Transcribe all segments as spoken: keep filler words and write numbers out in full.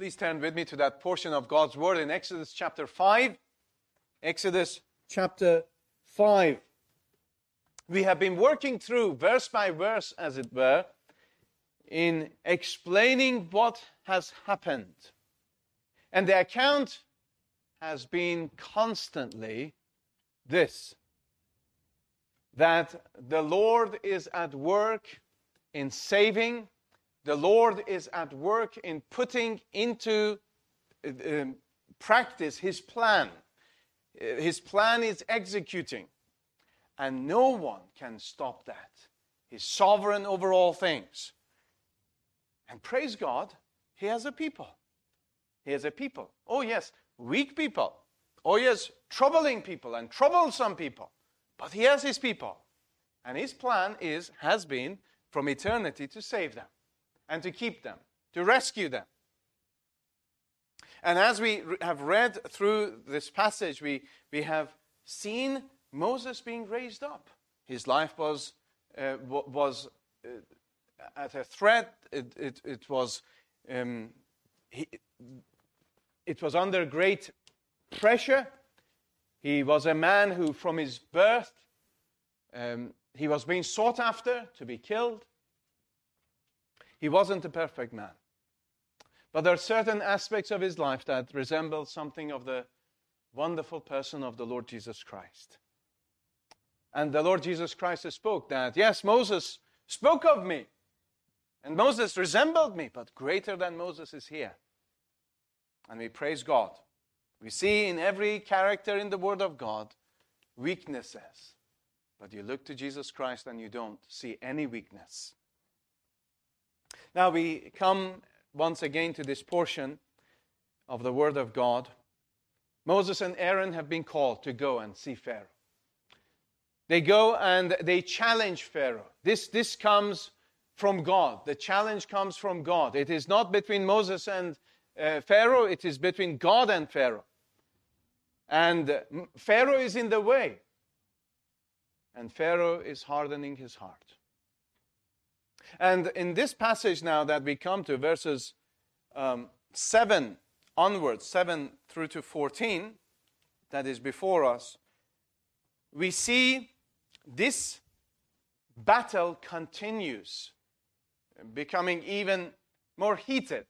Please turn with me to that portion of God's Word in Exodus chapter five. Exodus chapter five. We have been working through, verse by verse, as it were, in explaining what has happened. And the account has been constantly this, that the Lord is at work in saving. The Lord is at work in putting into uh, practice His plan. His plan is executing. And no one can stop that. He's sovereign over all things. And praise God, He has a people. He has a people. Oh yes, weak people. Oh yes, troubling people and troublesome people. But He has His people. And His plan is, has been, from eternity to save them. And to keep them. To rescue them. And as we have read through this passage, we, we have seen Moses being raised up. His life was uh, was uh, at a threat. It, it, it was um, he, it was under great pressure. He was a man who, from his birth, um, he was being sought after to be killed. He wasn't a perfect man, but there are certain aspects of his life that resemble something of the wonderful person of the Lord Jesus Christ. And the Lord Jesus Christ spoke that, yes, Moses spoke of me. And Moses resembled me, but greater than Moses is here. And we praise God. We see in every character in the Word of God weaknesses. But you look to Jesus Christ and you don't see any weakness. Now we come once again to this portion of the Word of God. Moses and Aaron have been called to go and see Pharaoh. They go and they challenge Pharaoh. This, this comes from God. The challenge comes from God. It is not between Moses and uh, Pharaoh. It is between God and Pharaoh. And uh, Pharaoh is in the way. And Pharaoh is hardening his heart. And in this passage now that we come to, verses um, seven onwards, seven through to fourteen, that is before us, we see this battle continues, becoming even more heated.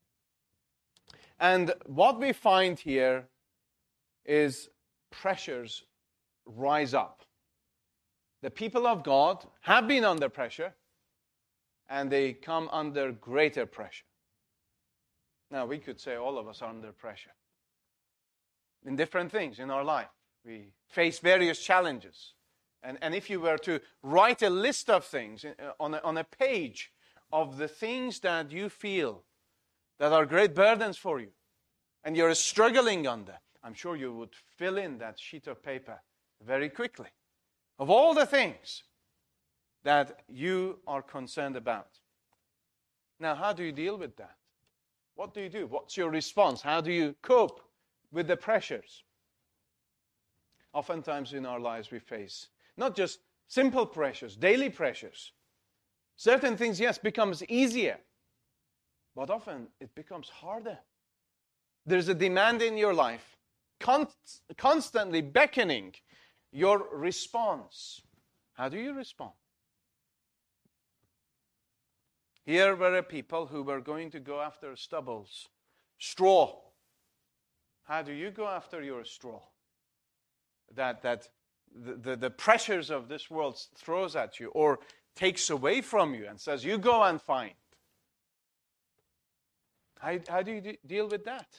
And what we find here is pressures rise up. The people of God have been under pressure, and they come under greater pressure. Now, we could say all of us are under pressure in different things in our life. We face various challenges. And, and if you were to write a list of things on a, on a page of the things that you feel that are great burdens for you, and you're struggling under, I'm sure you would fill in that sheet of paper very quickly. Of all the things that you are concerned about. Now, how do you deal with that? What do you do? What's your response? How do you cope with the pressures? Oftentimes in our lives we face not just simple pressures, daily pressures. Certain things, yes, becomes easier. But often it becomes harder. There's a demand in your life, con- constantly beckoning your response. How do you respond? Here were a people who were going to go after stubbles, straw. How do you go after your straw? That that the, the, the pressures of this world throws at you or takes away from you and says, you go and find. How, how do you de- deal with that?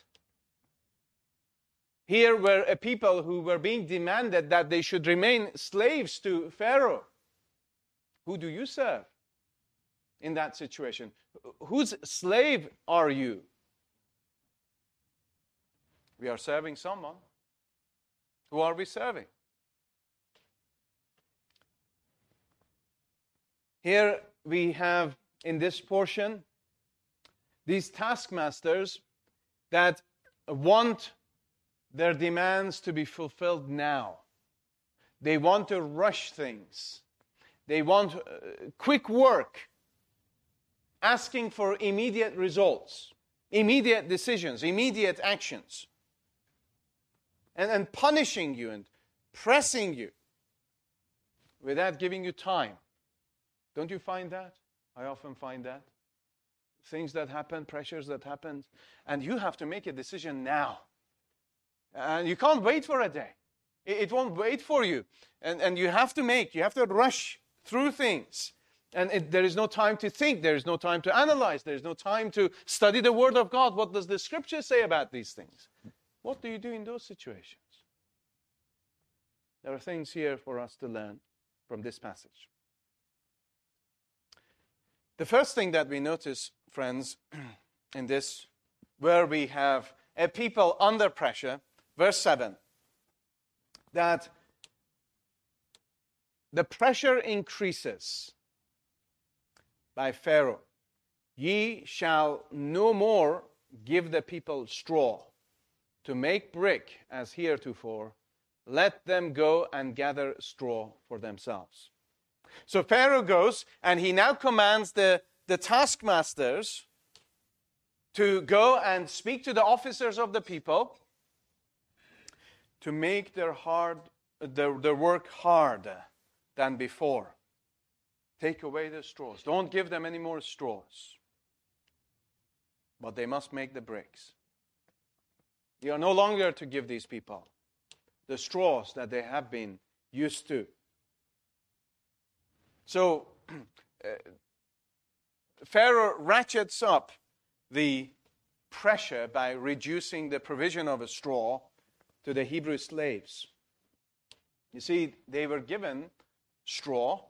Here were a people who were being demanded that they should remain slaves to Pharaoh. Who do you serve in that situation? Whose slave are you? We are serving someone. Who are we serving? Here we have in this portion these taskmasters that want their demands to be fulfilled now. They want to rush things. They want uh, quick work, asking for immediate results. immediate decisions, immediate actions, and, and punishing you and pressing you without giving you time. Don't you find that? I often find that. Things that happen, pressures that happen, and you have to make a decision now. And you can't wait for a day. It, it won't wait for you. And, and you have to make, you have to rush through things. And it, there is no time to think. There is no time to analyze. There is no time to study the Word of God. What does the Scripture say about these things? What do you do in those situations? There are things here for us to learn from this passage. The first thing that we notice, friends, in this, where we have a people under pressure, verse seven, that the pressure increases by Pharaoh. Ye shall no more give the people straw to make brick as heretofore. Let them go and gather straw for themselves. So Pharaoh goes, and he now commands the, the taskmasters to go and speak to the officers of the people to make their hard their, their work harder than before. Take away the straws. Don't give them any more straws. But they must make the bricks. You are no longer to give these people the straws that they have been used to. So, uh, Pharaoh ratchets up the pressure by reducing the provision of a straw to the Hebrew slaves. You see, they were given straw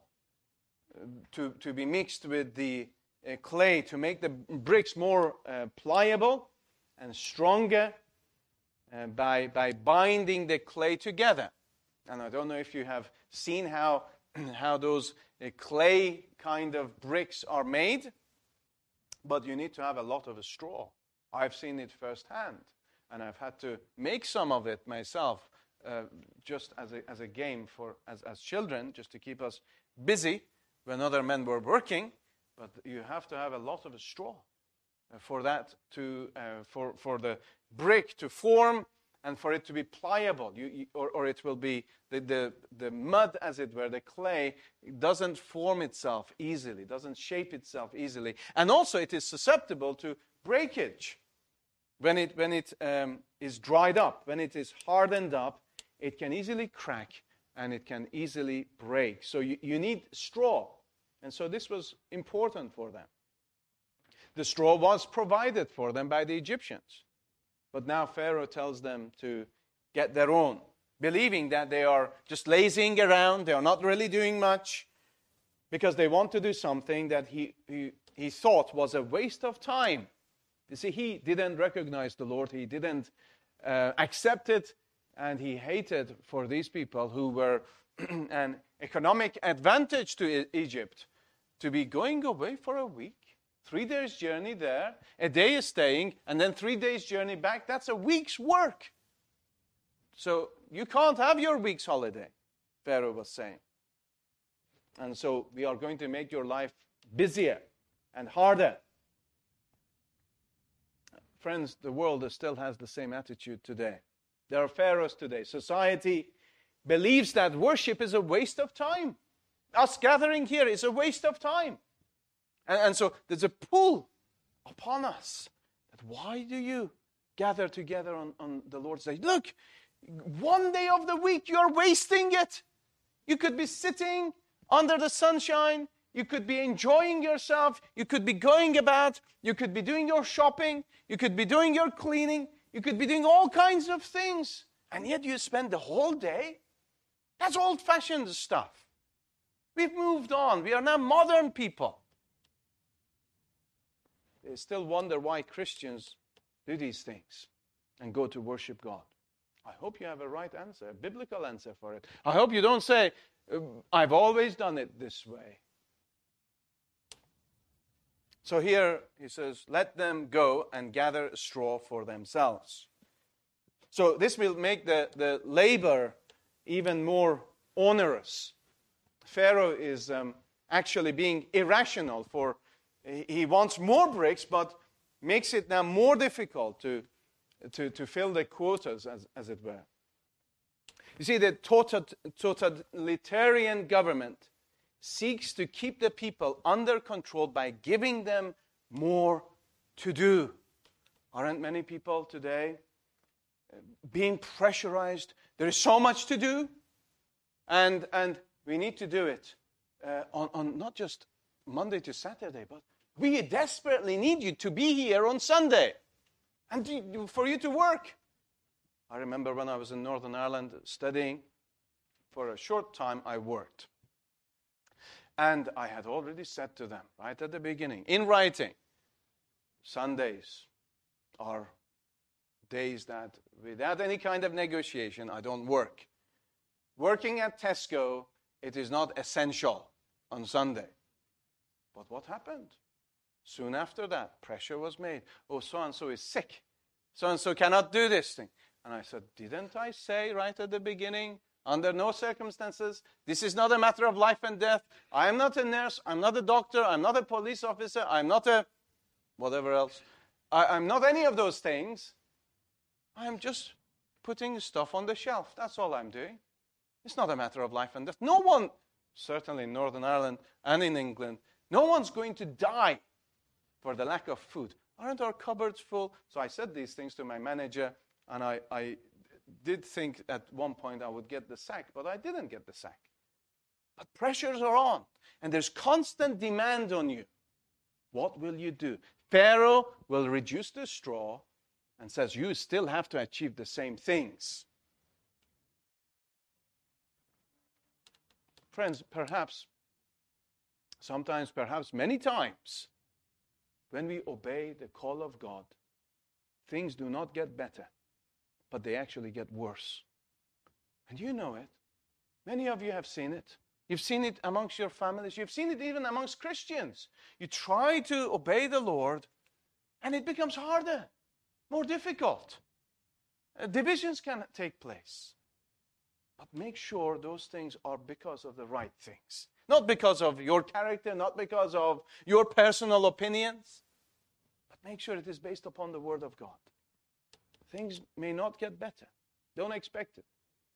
to, to be mixed with the uh, clay to make the bricks more uh, pliable and stronger uh, by, by binding the clay together. And I don't know if you have seen how, how those uh, clay kind of bricks are made, but you need to have a lot of straw. I've seen it firsthand, and I've had to make some of it myself uh, just as a, as a game for as, as children, just to keep us busy when other men were working. But you have to have a lot of straw for that to uh, for for the brick to form and for it to be pliable. You, you, or, or it will be the, the the mud, as it were, the clay doesn't form itself easily, doesn't shape itself easily, and also it is susceptible to breakage when it when it um, is dried up, when it is hardened up. It can easily crack and it can easily break. So you, you need straw. And so this was important for them. The straw was provided for them by the Egyptians. But now Pharaoh tells them to get their own, believing that they are just lazying around, they are not really doing much, because they want to do something that he, he, he thought was a waste of time. You see, he didn't recognize the Lord, he didn't uh, accept it, and he hated for these people who were an economic advantage to e- Egypt to be going away for a week, three days journey there, a day is staying, and then three days journey back. That's a week's work. So you can't have your week's holiday, Pharaoh was saying. And so we are going to make your life busier and harder. Friends, the world still has the same attitude today. There are pharaohs today. Society believes that worship is a waste of time. Us gathering here is a waste of time. And, and so there's a pull upon us. That why do you gather together on, on the Lord's Day? Look, one day of the week you're wasting it. You could be sitting under the sunshine. You could be enjoying yourself. You could be going about. You could be doing your shopping. You could be doing your cleaning. You could be doing all kinds of things. And yet you spend the whole day. That's old-fashioned stuff. We've moved on. We are now modern people. They still wonder why Christians do these things and go to worship God. I hope you have a right answer, a biblical answer for it. I hope you don't say, I've always done it this way. So here he says, let them go and gather straw for themselves. So this will make the, the labor even more onerous. Pharaoh is um, actually being irrational for, he wants more bricks, but makes it now more difficult to, to, to fill the quotas, as, as it were. You see, the total, totalitarian government seeks to keep the people under control by giving them more to do. Aren't many people today being pressurized? There is so much to do, and, and we need to do it uh, on, on not just Monday to Saturday, but we desperately need you to be here on Sunday and to, for you to work. I remember when I was in Northern Ireland studying, for a short time I worked. And I had already said to them, right at the beginning, in writing, Sundays are days that, without any kind of negotiation, I don't work. Working at Tesco, it is not essential on Sunday. But what happened? Soon after that, pressure was made. Oh, so-and-so is sick. So-and-so cannot do this thing. And I said, didn't I say right at the beginning, under no circumstances, this is not a matter of life and death. I am not a nurse. I'm not a doctor. I'm not a police officer. I'm not a whatever else. I, I'm not any of those things. I'm just putting stuff on the shelf. That's all I'm doing. It's not a matter of life and death. No one, certainly in Northern Ireland and in England, no one's going to die for the lack of food. Aren't our cupboards full? So I said these things to my manager, and I, I did think at one point I would get the sack, but I didn't get the sack. But pressures are on, and there's constant demand on you. What will you do? Pharaoh will reduce the straw and says you still have to achieve the same things. Friends, perhaps, sometimes, perhaps many times, when we obey the call of God, things do not get better, but they actually get worse. And you know it. Many of you have seen it. You've seen it amongst your families. You've seen it even amongst Christians. You try to obey the Lord, and it becomes harder, more difficult. Uh, divisions can take place. But make sure those things are because of the right things. Not because of your character, not because of your personal opinions, but make sure it is based upon the Word of God. Things may not get better. Don't expect it.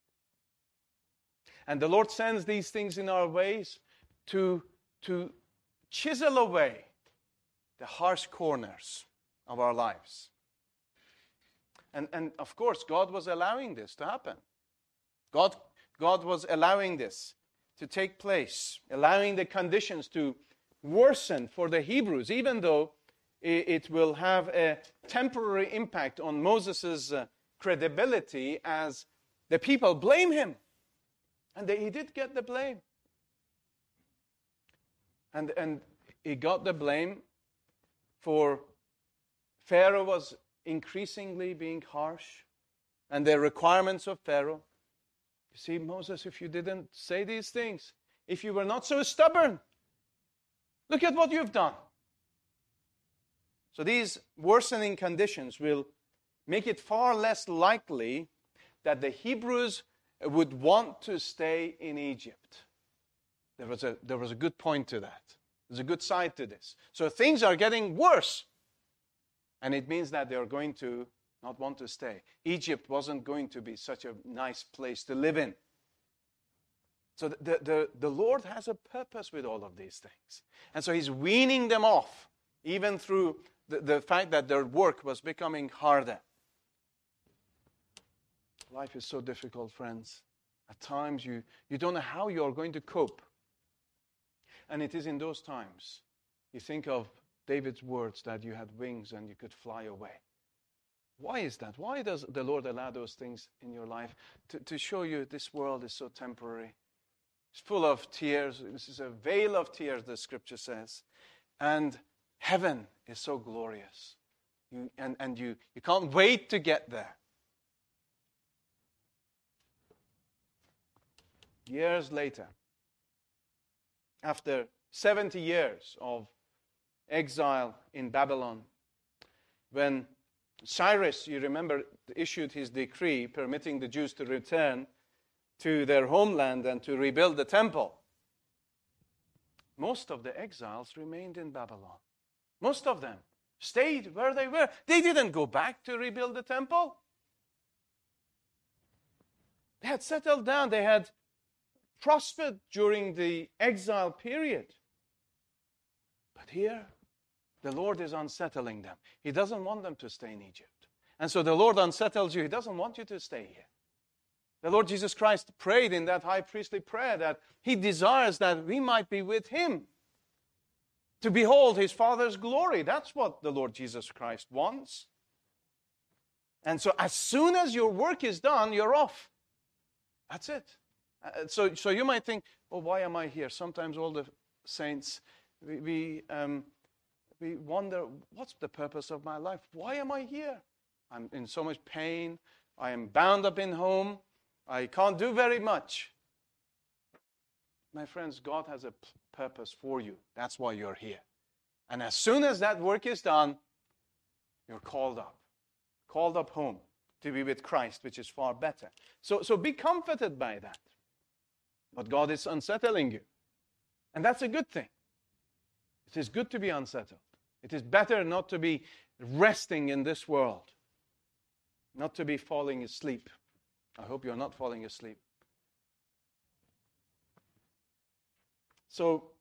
And the Lord sends these things in our ways to, to chisel away the harsh corners of our lives. And, and of course, God was allowing this to happen. God, God was allowing this to take place, allowing the conditions to worsen for the Hebrews, even though it, it will have a temporary impact on Moses' uh, credibility as the people blame him. And they, he did get the blame. And, and he got the blame for Pharaoh was increasingly being harsh, and the requirements of Pharaoh. You see, Moses, if you didn't say these things, if you were not so stubborn, look at what you've done. So these worsening conditions will make it far less likely that the Hebrews would want to stay in Egypt. There was a, there was a good point to that. There's a good side to this. So things are getting worse. And it means that they're going to not want to stay. Egypt wasn't going to be such a nice place to live in. So the, the, the Lord has a purpose with all of these things. And so he's weaning them off, even through the, the fact that their work was becoming harder. Life is so difficult, friends. At times you, you don't know how you're going to cope. And it is in those times you think of David's words that you had wings and you could fly away. Why is that? Why does the Lord allow those things in your life? To, to show you this world is so temporary. It's full of tears. This is a veil of tears, the scripture says. And heaven is so glorious. You, and and you, you can't wait to get there. Years later, after seventy years of exile in Babylon, when Cyrus, you remember, issued his decree permitting the Jews to return to their homeland and to rebuild the temple, most of the exiles remained in Babylon. Most of them stayed where they were. They didn't go back to rebuild the temple. They had settled down. They had prospered during the exile period. But here, the Lord is unsettling them. He doesn't want them to stay in Egypt. And so the Lord unsettles you. He doesn't want you to stay here. The Lord Jesus Christ prayed in that high priestly prayer that He desires that we might be with Him, to behold His Father's glory. That's what the Lord Jesus Christ wants. And so as soon as your work is done, you're off. That's it. Uh, so, so you might think, well, why am I here? Sometimes all the saints, we, we, um, we wonder, what's the purpose of my life? Why am I here? I'm in so much pain. I am bound up in home. I can't do very much. My friends, God has a p- purpose for you. That's why you're here. And as soon as that work is done, you're called up. Called up home to be with Christ, which is far better. So, so be comforted by that. But God is unsettling you. And that's a good thing. It is good to be unsettled. It is better not to be resting in this world. Not to be falling asleep. I hope you're not falling asleep. So,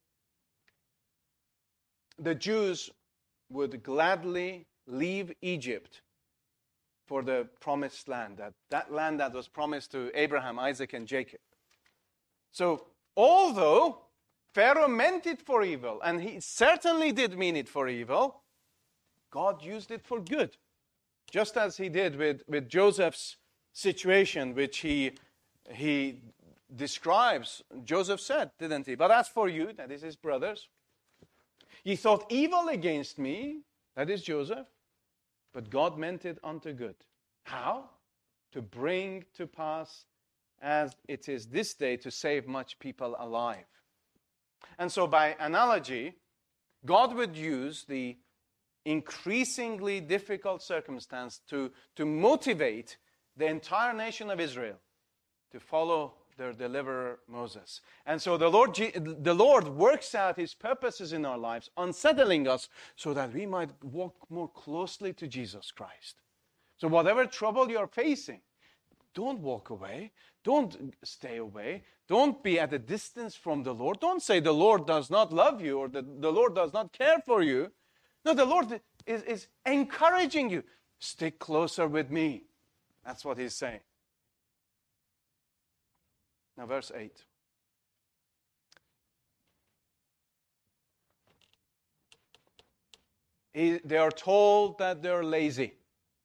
the Jews would gladly leave Egypt for the promised land, that, that land that was promised to Abraham, Isaac, and Jacob. So, although Pharaoh meant it for evil, and he certainly did mean it for evil, God used it for good. Just as He did with, with Joseph's situation, which he, he describes. Joseph said, didn't he? But as for you, that is his brothers, ye thought evil against me, that is Joseph, but God meant it unto good. How? To bring to pass as it is this day, to save much people alive. And so by analogy, God would use the increasingly difficult circumstance to, to motivate the entire nation of Israel to follow their deliverer Moses. And so the Lord, the Lord works out His purposes in our lives, unsettling us so that we might walk more closely to Jesus Christ. So whatever trouble you're facing, don't walk away. Don't stay away. Don't be at a distance from the Lord. Don't say the Lord does not love you or the, the Lord does not care for you. No, the Lord is, is encouraging you. Stick closer with me. That's what He's saying. Now, verse eight. He, they are told that they're lazy.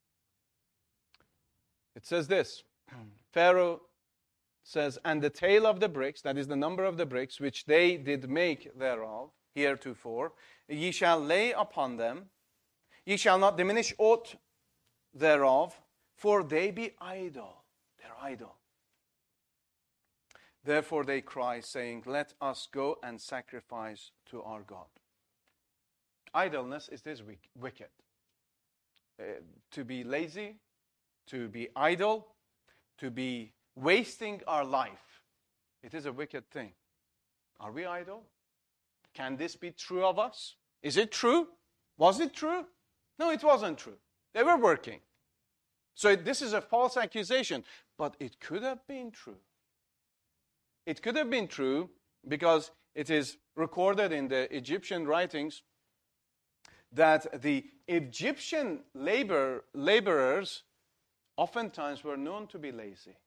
It says this. Pharaoh says, and the tale of the bricks, that is the number of the bricks, which they did make thereof, heretofore, ye shall lay upon them, ye shall not diminish aught thereof, for they be idle. They're idle. Therefore they cry, saying, let us go and sacrifice to our God. Idleness is this wicked. Uh, to be lazy, to be idle, to be wasting our life. It is a wicked thing. Are we idle? Can this be true of us? Is it true? Was it true? No, it wasn't true. They were working. So this is a false accusation, but it could have been true. It could have been true because it is recorded in the Egyptian writings that the Egyptian labor, laborers oftentimes were known to be lazy.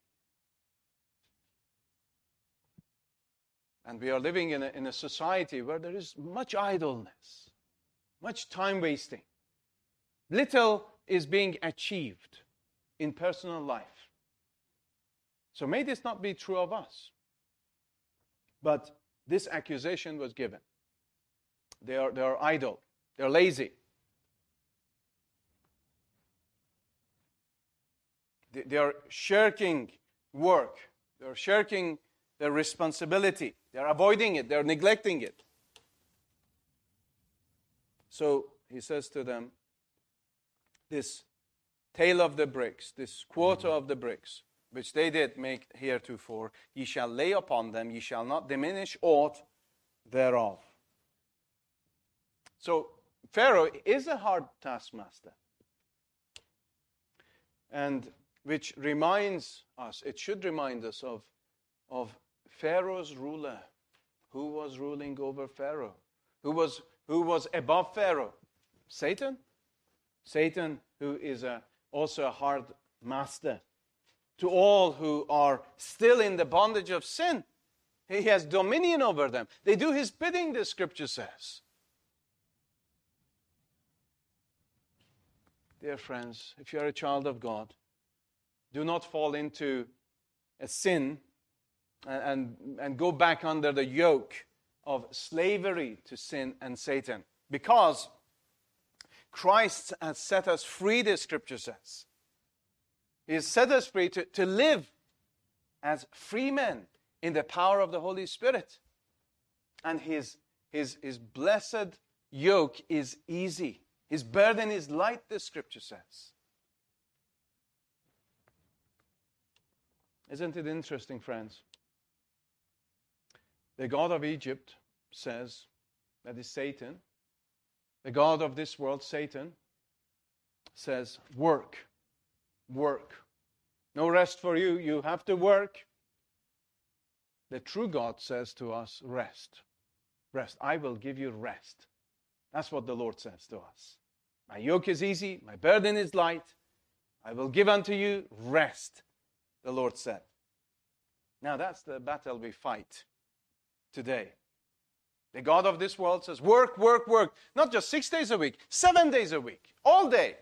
And we are living in a, in a society where there is much idleness, much time wasting. Little is being achieved in personal life. So may this not be true of us. But this accusation was given. They are, they are idle. They're lazy. They, they are shirking work. They're shirking their responsibility. They're avoiding it. They're neglecting it. So he says to them, this tale of the bricks, this quarter of the bricks, which they did make heretofore, ye shall lay upon them, ye shall not diminish aught thereof. So Pharaoh is a hard taskmaster. And which reminds us, it should remind us of, of Pharaoh's ruler. Who was ruling over Pharaoh? Who was, who was above Pharaoh? Satan? Satan, who is a, also a hard master to all who are still in the bondage of sin. He has dominion over them. They do his bidding, the scripture says. Dear friends, if you are a child of God, do not fall into a sin and, and, and go back under the yoke of slavery to sin and Satan. Because Christ has set us free, the scripture says. He has set us free to, to live as free men in the power of the Holy Spirit. And his, his, his blessed yoke is easy. His burden is light, the scripture says. Isn't it interesting, friends? The God of Egypt says, that is Satan. The God of this world, Satan, says, work, work. No rest for you, you have to work. The true God says to us, rest, rest. I will give you rest. That's what the Lord says to us. My yoke is easy, my burden is light. I will give unto you rest, the Lord said. Now that's the battle we fight today. The God of this world says, work, work, work. Not just six days a week, seven days a week, all day.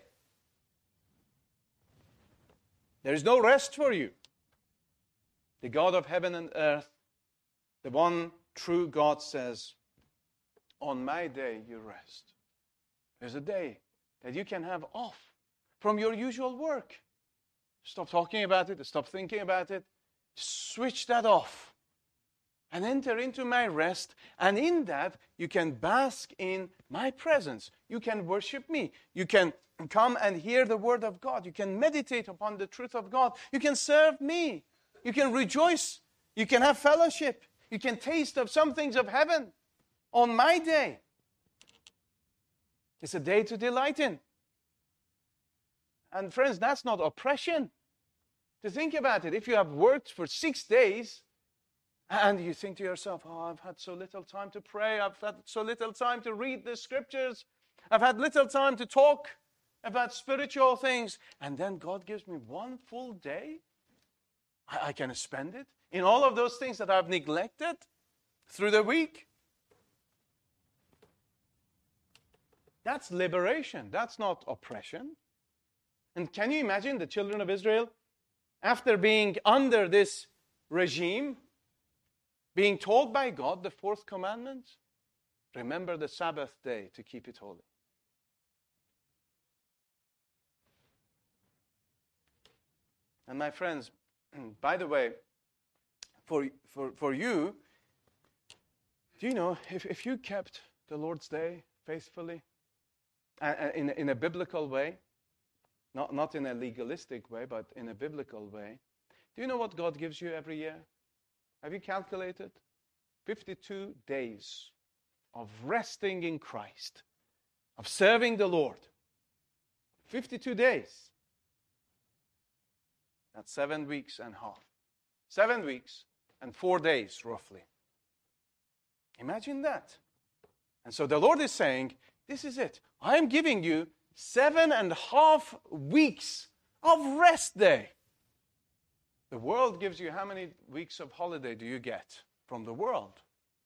There is no rest for you. The God of heaven and earth, the one true God says, on my day you rest. There's a day that you can have off from your usual work. Stop talking about it, stop thinking about it. Switch that off and enter into my rest. And in that, you can bask in my presence. You can worship me. You can come and hear the word of God. You can meditate upon the truth of God. You can serve me. You can rejoice. You can have fellowship. You can taste of some things of heaven on my day. It's a day to delight in. And friends, that's not oppression. To think about it, if you have worked for six days and you think to yourself, oh, I've had so little time to pray, I've had so little time to read the scriptures, I've had little time to talk about spiritual things, and then God gives me one full day, I, I can spend it in all of those things that I've neglected through the week. That's liberation. That's not oppression. And can you imagine the children of Israel, after being under this regime, being told by God the fourth commandment, remember the Sabbath day to keep it holy. And my friends, by the way, for, for, for you, do you know, if, if you kept the Lord's day faithfully, uh, in, in a biblical way, Not, not in a legalistic way, but in a biblical way. Do you know what God gives you every year? Have you calculated? fifty-two days of resting in Christ, of serving the Lord. fifty-two days. That's seven weeks and a half. Seven weeks and four days, roughly. Imagine that. And so the Lord is saying, this is it. I am giving you Seven and a half weeks of rest day. The world gives you how many weeks of holiday do you get from the world?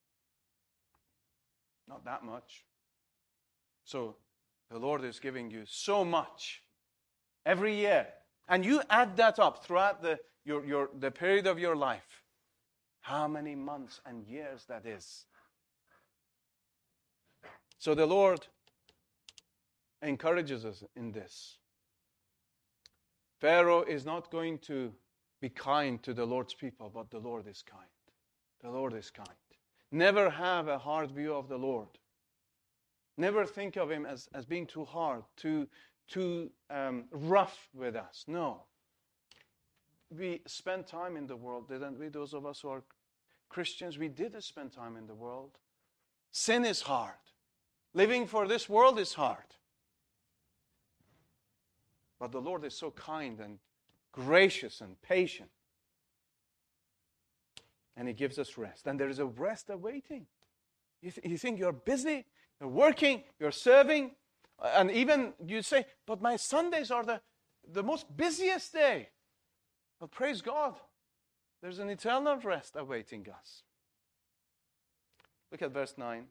Not that much. So the Lord is giving you so much every year. And you add that up throughout the, your, your, the period of your life. How many months and years that is. So the Lord encourages us in this. Pharaoh is not going to be kind to the Lord's people, but the Lord is kind. The Lord is kind. Never have a hard view of the Lord. Never think of him as, as being too hard, too, too um, rough with us. No. We spend time in the world, didn't we? Those of us who are Christians, we did spend time in the world. Sin is hard. Living for this world is hard. But the Lord is so kind and gracious and patient. And He gives us rest. And there is a rest awaiting. You, th- you think you're busy, you're working, you're serving, and even you say, but my Sundays are the, the most busiest day. Well, praise God. There's an eternal rest awaiting us. Look at verse nine.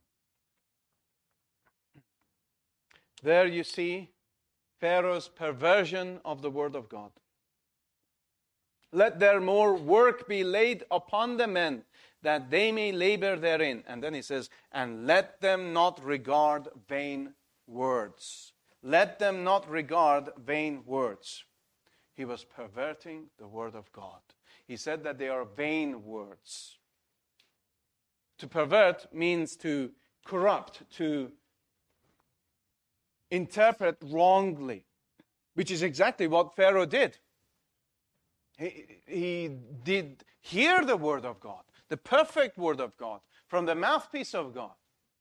There you see Pharaoh's perversion of the word of God. Let there more work be laid upon the men, that they may labor therein. And then he says, and let them not regard vain words. Let them not regard vain words. He was perverting the word of God. He said that they are vain words. To pervert means to corrupt, to interpret wrongly, which is exactly what Pharaoh did. He, he did hear the word of God, the perfect word of God, from the mouthpiece of God.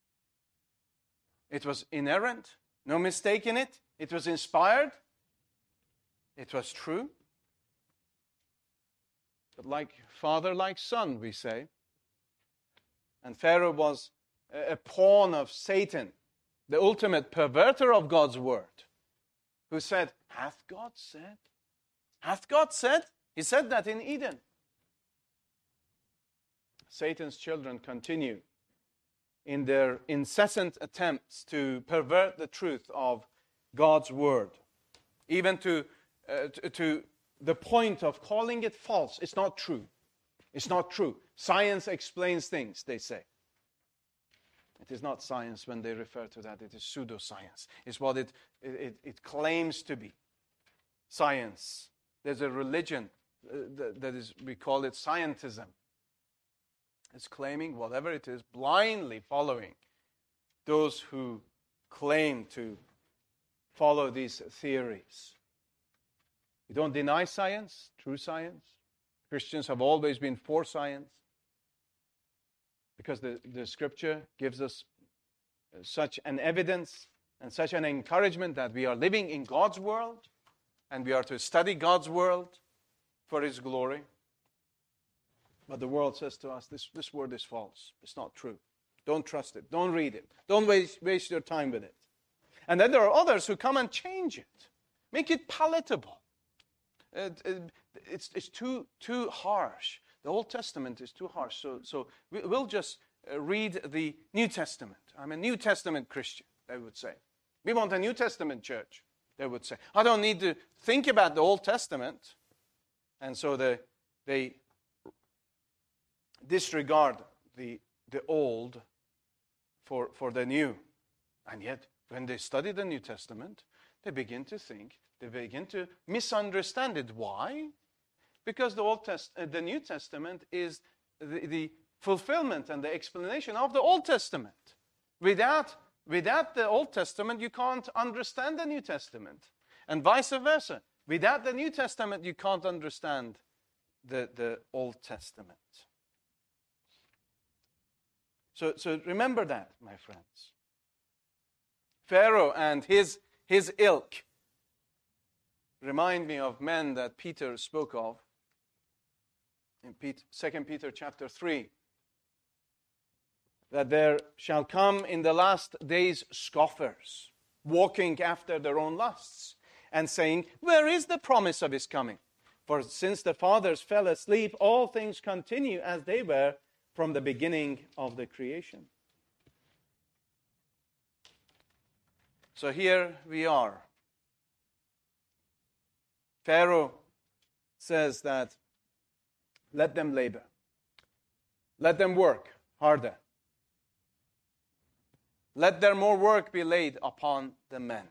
It was inerrant, no mistake in it. It was inspired. It was true. But like father, like son, we say. And Pharaoh was a pawn of Satan, the ultimate perverter of God's word, who said, hath God said? Hath God said? He said that in Eden. Satan's children continue in their incessant attempts to pervert the truth of God's word, even to, uh, to, to the point of calling it false. It's not true. It's not true. Science explains things, they say. It is not science when they refer to that. It is pseudoscience. It's what it, it, it claims to be. Science. There's a religion uh, that, that is, we call it scientism. It's claiming whatever it is, blindly following those who claim to follow these theories. We don't deny science, true science. Christians have always been for science because the, the Scripture gives us such an evidence and such an encouragement that we are living in God's world and we are to study God's world for His glory. But the world says to us, this, this word is false. It's not true. Don't trust it. Don't read it. Don't waste, waste your time with it. And then there are others who come and change it, make it palatable. It, it, it's it's too too harsh. The Old Testament is too harsh. So so we, we'll just uh, read the New Testament. I'm a New Testament Christian, they would say. We want a New Testament church, they would say. I don't need to think about the Old Testament. And so they, they disregard the, the old for, for the new. And yet, when they study the New Testament, they begin to think, they begin to misunderstand it. Why? Because the Old Test, uh, the New Testament is the, the fulfillment and the explanation of the Old Testament. Without, without the Old Testament, you can't understand the New Testament. And vice versa. Without the New Testament, you can't understand the, the Old Testament. So, so remember that, my friends. Pharaoh and his, his ilk remind me of men that Peter spoke of in Second Peter chapter three. That there shall come in the last days scoffers, walking after their own lusts, and saying, where is the promise of His coming? For since the fathers fell asleep, all things continue as they were from the beginning of the creation. So here we are. Pharaoh says that let them labor. Let them work harder. Let there more work be laid upon the men.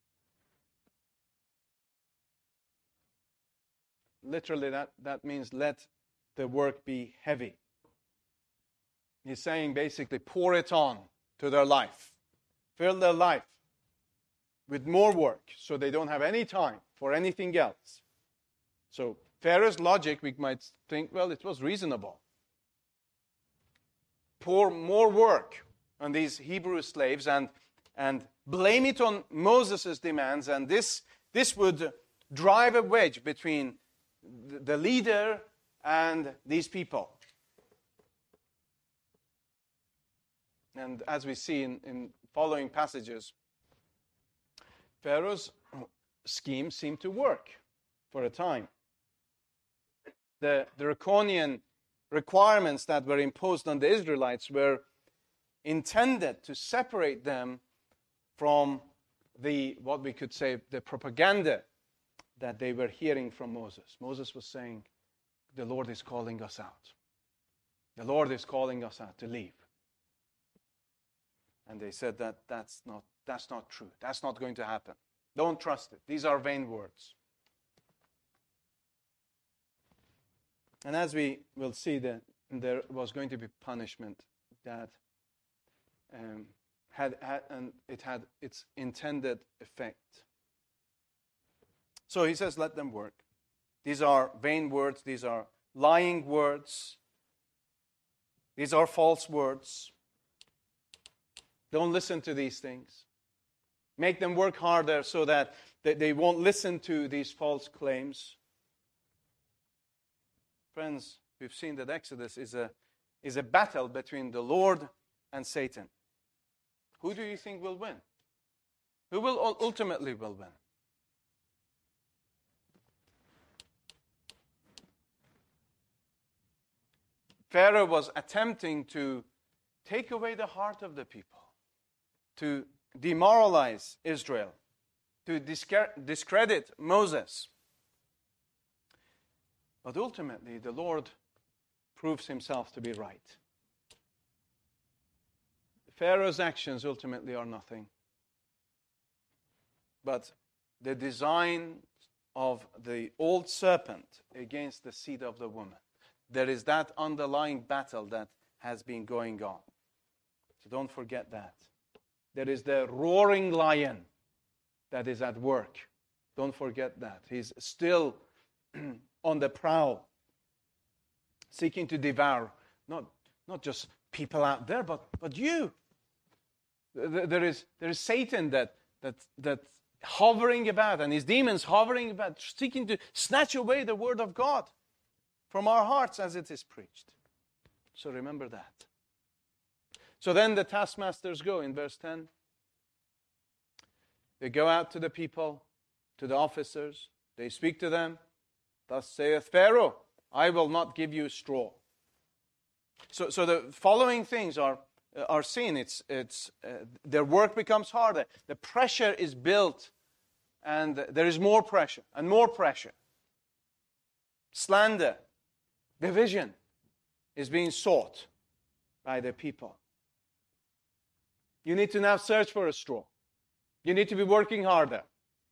Literally, that, that means let the work be heavy. He's saying basically, pour it on to their life. Fill their life with more work so they don't have any time for anything else. So Pharaoh's logic, we might think, well, it was reasonable. Pour more work on these Hebrew slaves, and and blame it on Moses' demands, and this, this would drive a wedge between the leader and these people. And as we see in, in following passages, Pharaoh's scheme seemed to work for a time. The, the draconian requirements that were imposed on the Israelites were intended to separate them from the, what we could say, the propaganda that they were hearing from Moses. Moses was saying, the Lord is calling us out. The Lord is calling us out to leave. And they said that that's not, that's not true. That's not going to happen. Don't trust it. These are vain words. And as we will see, that there was going to be punishment that um, had, had and it had its intended effect. So he says, let them work. These are vain words. These are lying words. These are false words. Don't listen to these things. Make them work harder so that they won't listen to these false claims. Friends, we've seen that Exodus is a, is a battle between the Lord and Satan. Who do you think will win? Who will ultimately will win? Pharaoh was attempting to take away the heart of the people, to demoralize Israel, to discredit Moses. But ultimately, the Lord proves himself to be right. Pharaoh's actions ultimately are nothing. But the design of the old serpent against the seed of the woman. There is that underlying battle that has been going on. So don't forget that. There is the roaring lion that is at work. Don't forget that. He's still on the prowl, seeking to devour not, not just people out there, but, but you. There is, there is Satan that, that, that hovering about, and his demons hovering about, seeking to snatch away the word of God from our hearts as it is preached. So remember that. So then the taskmasters go in verse ten. They go out to the people, to the officers. They speak to them. Thus saith Pharaoh, I will not give you straw. So, so the following things are, are seen. It's, it's, uh, their work becomes harder. The pressure is built, and there is more pressure and more pressure. Slander, division is being sought by the people. You need to now search for a straw. You need to be working harder.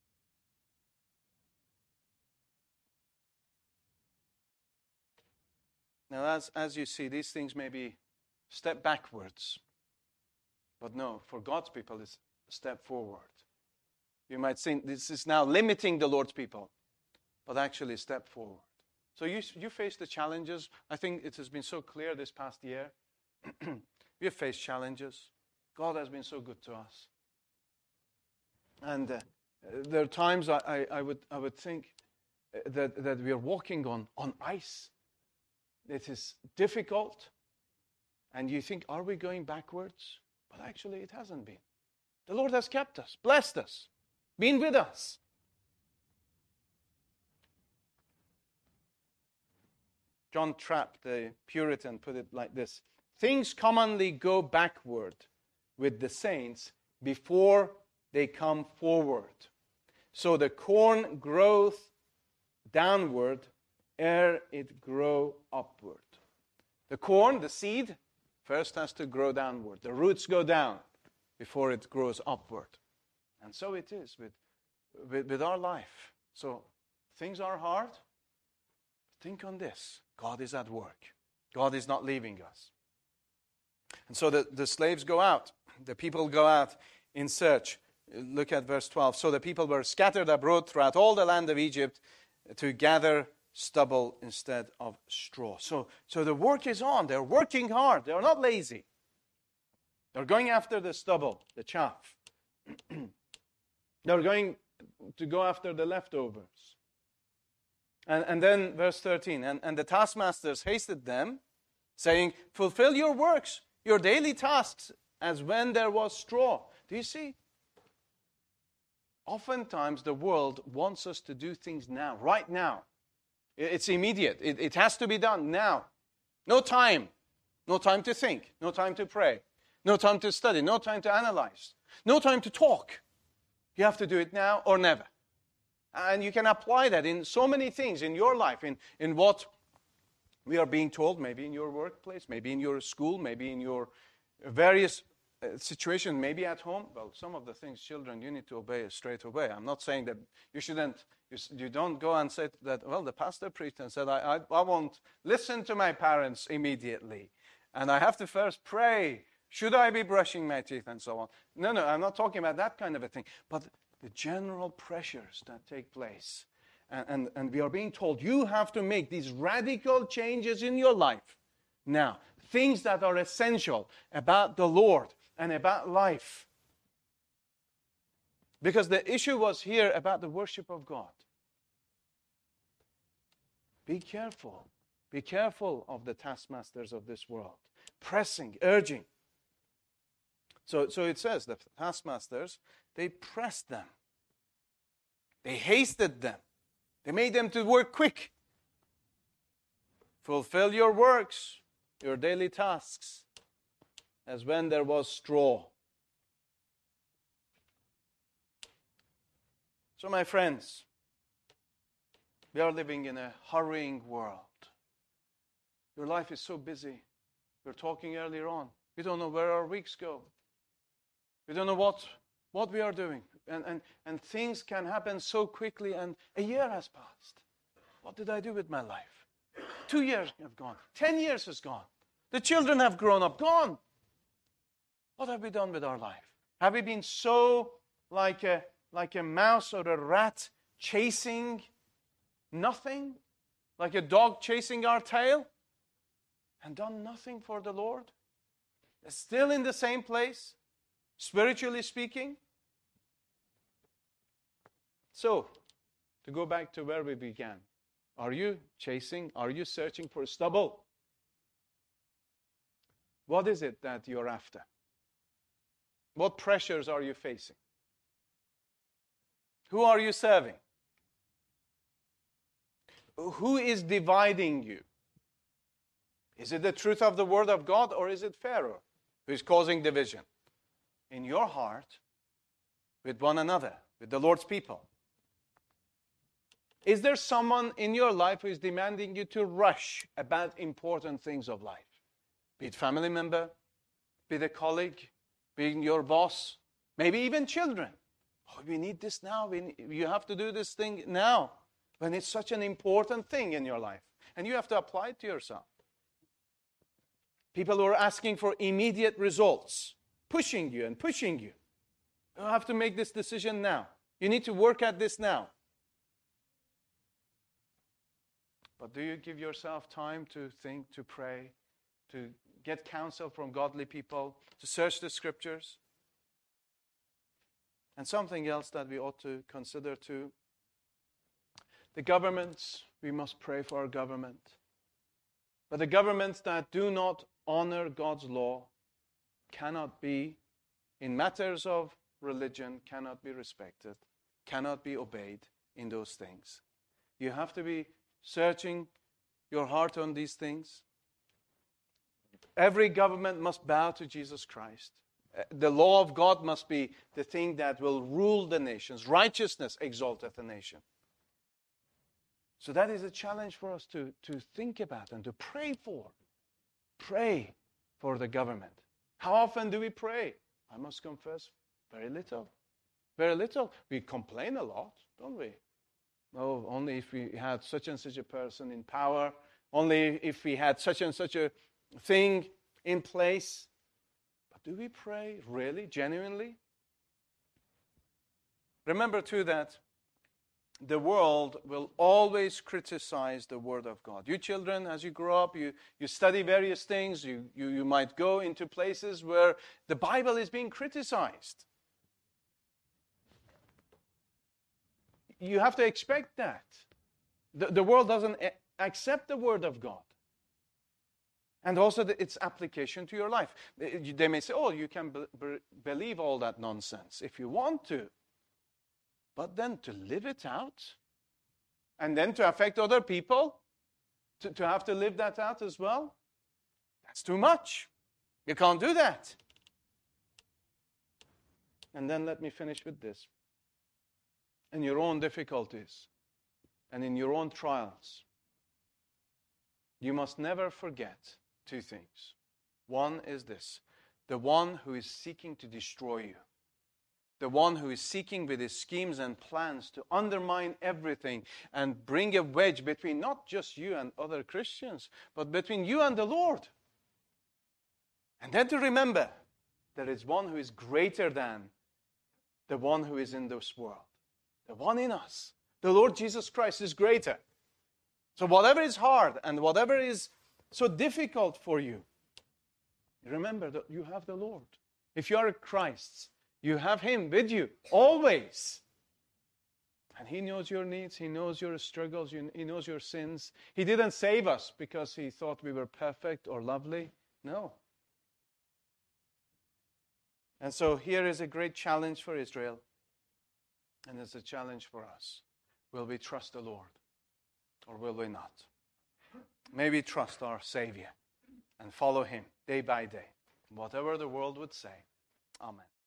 Now, as, as you see, these things may be step backwards. But no, for God's people, it's a step forward. You might think this is now limiting the Lord's people, but actually a step forward. So you, you face the challenges. I think it has been so clear this past year. We have faced challenges. God has been so good to us. And uh, there are times I, I, I, would, I would think that, that we are walking on, on ice. It is difficult. And you think, are we going backwards? But actually it hasn't been. The Lord has kept us, blessed us, been with us. John Trapp, the Puritan, put it like this. Things commonly go backward with the saints before they come forward. So the corn groweth downward ere it grow upward. The corn, the seed, first has to grow downward. The roots go down before it grows upward. And so it is with, with, with our life. So things are hard. Think on this. God is at work. God is not leaving us. And so the, the slaves go out. The people go out in search. Look at verse twelve. So the people were scattered abroad throughout all the land of Egypt to gather stubble instead of straw. So, so the work is on. They're working hard. They're not lazy. They're going after the stubble, the chaff. They're going to go after the leftovers. And, and then verse thirteen, and, and the taskmasters hasted them, saying, fulfill your works, your daily tasks, as when there was straw. Do you see? Oftentimes the world wants us to do things now, right now. It's immediate. It, it has to be done now. No time. No time to think. No time to pray. No time to study. No time to analyze. No time to talk. You have to do it now or never. And you can apply that in so many things in your life, in, in what we are being told, maybe in your workplace, maybe in your school, maybe in your various uh, situations, maybe at home. Well, some of the things, children, you need to obey straight away. I'm not saying that you shouldn't, you, you don't go and say that, well, the pastor preached and said, I, I, I won't listen to my parents immediately. And I have to first pray. Should I be brushing my teeth and so on? No, no, I'm not talking about that kind of a thing. But the general pressures that take place. And, and, and we are being told you have to make these radical changes in your life now. Things that are essential about the Lord and about life. Because the issue was here about the worship of God. Be careful. Be careful of the taskmasters of this world. Pressing, urging. So, so it says the taskmasters, they pressed them. They hasted them. They made them to work quick. Fulfill your works, your daily tasks, as when there was straw. So my friends, we are living in a hurrying world. Your life is so busy. We were talking earlier on. We don't know where our weeks go. We don't know what, what we are doing. And, and, and things can happen so quickly, and a year has passed. What did I do with my life? Two years have gone. Ten years has gone. The children have grown up, gone. What have we done with our life? Have we been so like a, like a mouse or a rat chasing nothing? Like a dog chasing our tail? And done nothing for the Lord? Still in the same place, spiritually speaking? So, to go back to where we began, are you chasing, are you searching for stubble? What is it that you're after? What pressures are you facing? Who are you serving? Who is dividing you? Is it the truth of the Word of God, or is it Pharaoh who is causing division in your heart with one another, with the Lord's people? Is there someone in your life who is demanding you to rush about important things of life? Be it family member, be it a colleague, be it your boss, maybe even children. Oh, we need this now. We, you have to do this thing now, when it's such an important thing in your life. And you have to apply it to yourself. People who are asking for immediate results, pushing you and pushing you. You have to make this decision now. You need to work at this now. But do you give yourself time to think, to pray, to get counsel from godly people, to search the scriptures? And something else that we ought to consider too. The governments, we must pray for our government. But the governments that do not honor God's law cannot be, in matters of religion, cannot be respected, cannot be obeyed in those things. You have to be searching your heart on these things. Every government must bow to Jesus Christ. The law of God must be the thing that will rule the nations. Righteousness exalteth the nation. So that is a challenge for us to, to think about and to pray for. Pray for the government. How often do we pray? I must confess, very little. Very little. We complain a lot, don't we? Oh, only if we had such and such a person in power. Only if we had such and such a thing in place. But do we pray really, genuinely? Remember too that the world will always criticize the Word of God. You children, as you grow up, you, you study various things. You, you, you might go into places where the Bible is being criticized. you have to expect that. The, the world doesn't accept the Word of God. And also the, its application to your life. They may say, oh, you can be, be, believe all that nonsense if you want to. But then to live it out, and then to affect other people, to, to have to live that out as well, that's too much. You can't do that. And then let me finish with this. In your own difficulties and in your own trials, you must never forget two things. One is this: the one who is seeking to destroy you, the one who is seeking with his schemes and plans to undermine everything and bring a wedge between not just you and other Christians, but between you and the Lord. And then to remember, there is one who is greater than the one who is in this world. The one in us, the Lord Jesus Christ, is greater. So whatever is hard and whatever is so difficult for you, remember that you have the Lord. If you are Christ's, you have Him with you always. And He knows your needs. He knows your struggles. He knows your sins. He didn't save us because He thought we were perfect or lovely. No. And so here is a great challenge for Israel. And it's a challenge for us. Will we trust the Lord or will we not? May we trust our Savior and follow Him day by day, whatever the world would say. Amen.